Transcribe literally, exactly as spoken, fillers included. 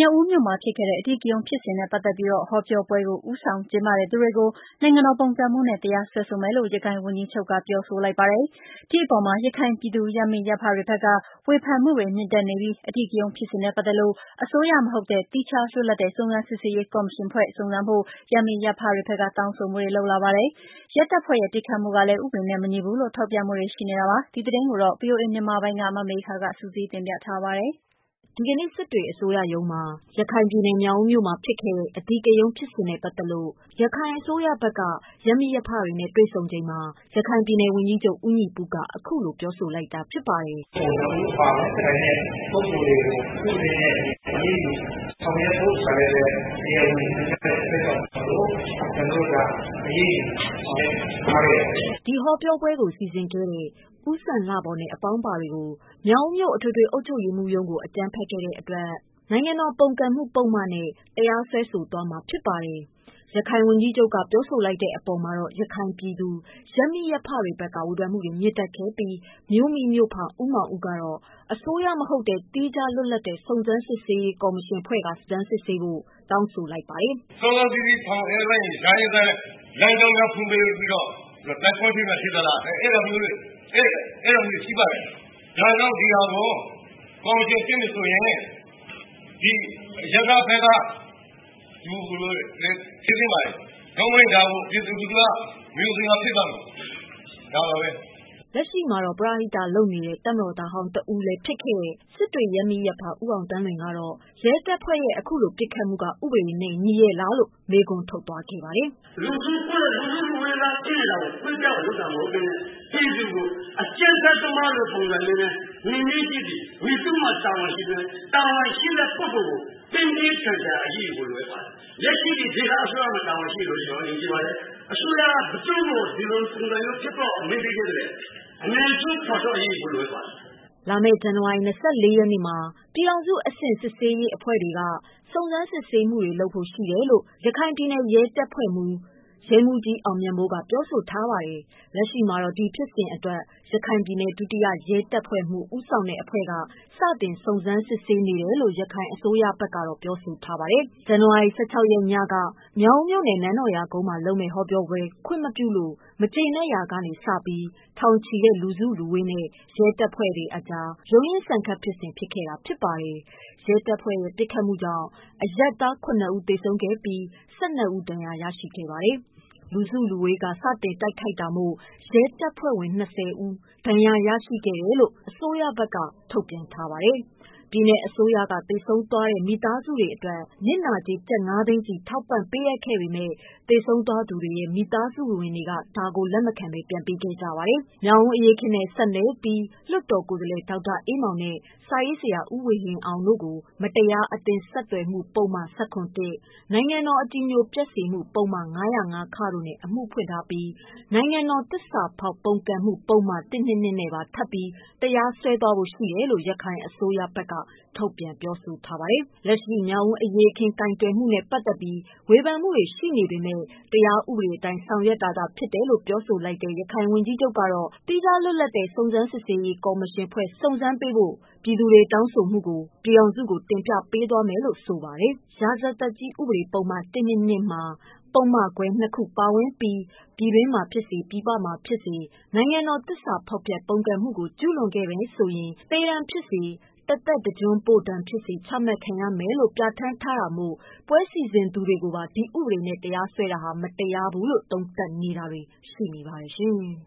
မြောက်ဦးမြို့မှာဖြစ်ခဲ့တဲ့အဓိကရုဏ်းဖြစ်စဉ်နဲ့ပတ်သက်ပြီးဟောပြောပွဲကိုဦးဆောင်ကျင်းပတဲ့သူတွေကိုနိုင်ငံတော်ပုန်ကန်မှုနဲ့တရားစွဲဆိုမယ်လို့ရခိုင်ဝန်ကြီးချုပ်ကပြောဆိုလိုက်ပါတယ်။ဒီအပေါ်မှာရခိုင်ပြည်သူရပ်မိရပ်ဖတွေဘက်ကဝေဖန်မှုတွေမြင့်တက်နေပြီးအဓိကရုဏ်းဖြစ်စဉ်နဲ့ပတ်သက်လို့အစိုးရမဟုတ်တဲ့သီးခြားလွတ်လပ်တဲ့စုံစမ်းစစ်ဆေးရေးကော်မရှင်ဖွဲ့စုံစမ်းဖို့ရပ်မိရပ်ဖတွေဘက်ကတောင်းဆိုမှုတွေလုပ်လာပါတယ်။ရဲတပ်ဖွဲ့ရဲ့ပစ်ခတ်မှုကလည်းဥပဒေနဲ့မညီဘူးလို့ထောက်ပြမှုတွေရှိနေတာပါ။ဒီသတင်းကိုတော့ဗွီအိုအေမြန်မာပိုင်းကမမေခကစုစည်းတင်ပြထားပါတယ်။ဒီကနေ့စစ်တွေအစိုးရရုံးမှာရခိုင်ပြည်နယ်မြောက်ဦးမြို့မှာဖြစ်ခဲ့တဲ့အဓိကရုဏ်းဖြစ်စဉ်နဲ့ပတ်သက်လို့ရခိုင်အစိုးရဘက်ကရပ်မိရပ်ဖတွေနဲ့တွေ့ဆုံချိန်မှာရခိုင်ပြည်နယ်ဝန်ကြီးချုပ်ဦးညီပုကအခုလိုပြောဆိုလိုက်တာဖြစ်ပါတယ်။ကျွန်တော်တို့ပါတဲ့တဲ့ပုဂ္ဂိုလ်တွေကိုဥပဒေနဲ့အရေးယူဆောင်ရွက်ဖို့ဆိုတဲ့တရားဝင်တဲ့တဲ့တော့ကျွန်တော်တို့ကအရေးယူဆောင်ရွက်ထားတဲ့ဒီဟောပြောပွဲကိုစီစဉ်ခဲ့တဲ့ဦးစံလှဘော်နဲ့အပေါင်းပါတွေကိုမြောက်ဦးမြို့အထွေထွေအုပ်ချုပ်ရေးမှူးရုံးကိုအကြမ်းဖက်ခဲ့တဲ့အတွက်နိုင်ငံတော်ပုန်ကန်မှုပုံမှန်နဲ့တရားစွဲဆိုသွားမှာဖြစ်ပါတယ်။ရခိုင်ဝန်ကြီးချုပ်ကပြောဆိုလိုက်တဲ့အပေါ်မှာတော့ရခိုင်ပြည်သူရပ်မိရပ်ဖတွေဘက်ကဝေဖန်မှုတွေမြင့်တက်ခဲ့ပြီးမြို့မိမြို့ဖဦးမောင်ဦးကတော့အစိုးရမဟုတ်တဲ့သီးခြားလွတ်လပ်တဲ့စုံစမ်းစစ်ဆေးရေးကော်မရှင်ဖွဲ့ကစမ်းစစ်ဆေးဖို့တောင်းဆိုလိုက်ပါတယ်။စုံစမ်းစစ်ဆေးဆောင်ရွက်လိုက်ရင်ယာယီတဲ့လမ်းကြောင်းကဖွင့်ပေးပြီးတော့တက်ခွင့်ပြုမှဖြစ်သလားအဲ့ဒါမျိုးအဲ့အဲ့လိုမျိုးရှိပါတယ်။ဒါကြောင့်ဒီဟာကိုကော်မရှင်ပြင်ဆိုရင်ဒီရခိုင်ဘက်ကယူလို့ဖြစ်နေပါတယ်။ကောင်းဝင်ဒါကိုပြည်သူလူထုကမျိုးစင်ကဖြစ်သွားတယ်။ဒါပါပဲ။လက်ရှိမှာတော့ပရဟိတလုပ်နေတဲ့တမတော်သားဟောင်းတဦးလည်းဖြစ်ခဲ့တဲ့စစ်တွေရမီရဖဦးအောင်တန်းလွင်ကတော့ရဲတပ်ဖွဲ့ရဲ့အခုလိုပြစ်ခတ်မှုကဥပဒေနဲ့ညီရဲ့လားလို့မေးခွန်းထုတ်သွားခဲ့ပါတယ်။လူကြီးကလူကြီးဝေလာကြည့်တော့ပြကြောက်လို့တာမဟုတ်ဘူး။ပြည်သူကိုအကျဉ်းသက်သမားလို့ပုံစံလေးနဲ့ညီမကြည့်ပြီးဝိသုမတောင်းရှိတယ်။တောင်းရှိတဲ့ပုဂ္ဂိုလ်ကိုတင်းတင်းကြပ်ကြပ်အရေးကိုလွယ်ပါတယ်။လက်ရှိဒီဒေသအစိုးရမှာတောင်းရှိလို့ရောနေကြပါလေ။အစိုးရကဘယ်သူ့ကိုဒီလိုပုံစံမျိုးဖြစ်တော့မင်းသိခဲ့တယ်။အမေစုဖော်တော့အရေးကိုလွယ်ပါတယ်။လာမယ့်ဇန်နဝါရီလ၂၄ရက်နေ့မှာပြည်ထောင်စုအဆင့်စစ်ဆေးရေးအဖွဲ့တွေကစုံစမ်းစစ်ဆေးမှုတွေလုပ်ဖို့ရှိတယ်လို့ရခိုင်ပြည်နယ်ရဲတပ်ဖွဲ့မှူးရဲမှူးကြီးအောင်မြတ်မိုးကပြောဆိုထားပါတယ်။လက်ရှိမှာတော့ဒီဖြစ်စဉ်အတွက်ရခိုင်ပြည်နယ်ဒုတိယရဲတပ်ဖွဲ့မှူးဦးဆောင်တဲ့အဖွဲ့ကစတင်စုံစမ်းစစ်ဆေးနေတယ်လို့ရခိုင်အစိုးရဘက်ကတော့ပြောဆိုထားပါတယ်။ဇန်နဝါရီ၁၆ရက်ညကမြောက်ဦးမြို့နယ်နန်းတော်ရာကုန်းမှာလုပ်မယ့်ဟောပြောပွဲခွင့်မပြုလို့မကျေနပ်ရာကနေစပြီးထောင်ချီတဲ့လူစုလူဝေးနဲ့ရဲတပ်ဖွဲ့တွေအကြားရုန်းရင်းဆန်ခတ်ဖြစ်စဉ်ဖြစ်ခဲ့တာဖြစ်ပါတယ်။ရဲတပ်ဖွဲ့ရဲ့ပစ်ခတ်မှုကြောင့်အရပ်သားခုနစ်ဦးသေဆုံးခဲ့ပြီး၁၂ဦးဒဏ်ရာရရှိခဲ့ပါတယ်။လူစုလူဝေးကစတင်တိုက်ခိုက်တာမို့ရဲတပ်ဖွဲ့ဝင်၂၀ဦးဒဏ်ရာရရှိခဲ့တယ်လို့အစိုးရဘက်ကထုတ်ပြန်ထားပါတယ်။ပြည်내အစိုးရကသေဆုံးသွားတဲ့မိသားစုတွေအတွက်နစ်နာကြေးကျပ်၅သိန်းစီထောက်ပံ့ပေးအပ်ခဲ့ပေမဲ့သေဆုံးသွားသူတွေရဲ့မိသားစုဝင်တွေကဒါကိုလက်မခံဘဲပြန်ပေးခဲ့ကြပါတယ်။မြောင်ဦးအရေးခင်းနဲ့ဆက်နွယ်ပြီးလွှတ်တော်ကိုယ်စားလှယ်ဒေါက်တာအေးမောင်နဲ့စာရေးဆရာဦးဝေဟင်အောင်တို့ကိုမတရားအသင်းဆက်သွယ်မှုပုံမှန်၁၇ နိုင်ငံတော်အကြည်ညိုပျက်စေမှုပုံမှန်၅၀၅ခတို့နဲ့အမှုဖွင့်ထားပြီးနိုင်ငံတော်သစ္စာဖောက်ပုန်ကန်မှုပုံမှန်၁၂၂နဲ့ပါထပ်ပြီးတရားစွဲသွားဖို့ရှိတယ်လို့ရခိုင်အစိုးရဘက်ကထုတ်ပြန်ပြောဆိုထားပါတယ်။လက်ရှိမြောင်ဦးအရေးအခင်းတိုင်တွယ်မှုနဲ့ပတ်သက်ပြီးဝေဖန်မှုတွေရှိနေပေမဲ့တရားဥပဒေအတိုင်းဆောင်ရွက်တာသာဖြစ်တယ်လို့ပြောဆိုလိုက်တဲ့ရခိုင်ဝန်ကြီးချုပ်ကတော့သီးခြားလွတ်လပ်တဲ့စုံစမ်းစစ်ဆေးရေးကော်မရှင်ဖွဲ့စုံစမ်းပေးဖို့ပြည်သူတွေတောင်းဆိုမှုကိုပြည်ထောင်စုကိုတင်ပြပေးသွားမယ်လို့ဆိုပါတယ်။ရာဇသက်ကြီးဥပဒေပုံမှန်၁၂၂မှာပုဒ်မခွဲနှစ်ခုပါဝင်ပြီးပြည်တွင်းမှာဖြစ်စေပြည်ပမှာဖြစ်စေနိုင်ငံတော်သစ္စာဖောက်ဖျက်ပုန်ကန်မှုကိုကျူးလွန်ခဲ့တယ်ဆိုရင်သေဒဏ်ဖြစ်စေတသက်တကျွန်းပို့ဒဏ်ဖြစ်စေချမှတ်ခံရမယ်လို့ပြဋ္ဌာန်းထားတာမို့ပွဲစီစဉ်သူတွေကိုပါဒီဥပဒေနဲ့တရားစွဲတာဟာမတရားဘူးလို့သုံးသပ်နေတာတွေရှိနေပါတယ်ရှင်။